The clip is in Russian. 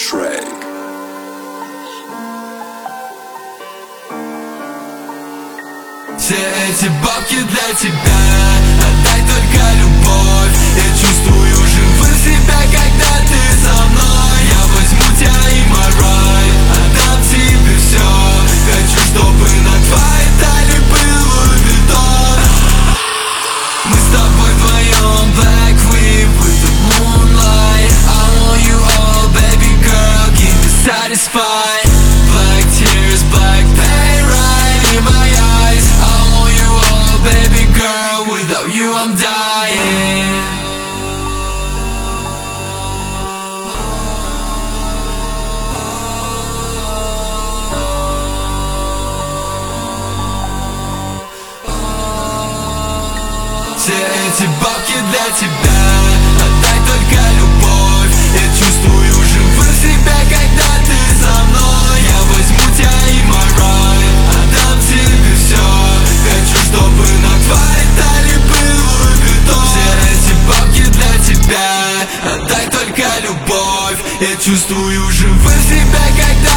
Shrek. Все эти бабки для тебя, отдай только любовь. Я чувствую живым себя, когда ты со мной. Я возьму тебя и my ride, отдам тебе все. Хочу, чтобы на твоей талии был Луи Виттон. Мы с тобой вдвоем, black whip with the moonlight. I want you all, baby girl, keep me satisfied. Black tears, black pain right in my eyes. I want you all, baby girl, without you I'm dying. Все эти бабки для тебя, отдай только любовь. Я чувствую живым себя, когда ты со мной. Я возьму тебя и my ride, отдам тебе все. Хочу, чтобы на твоей талии был Луи Виттон. Все эти бабки для тебя, отдай только любовь. Я чувствую живым себя, когда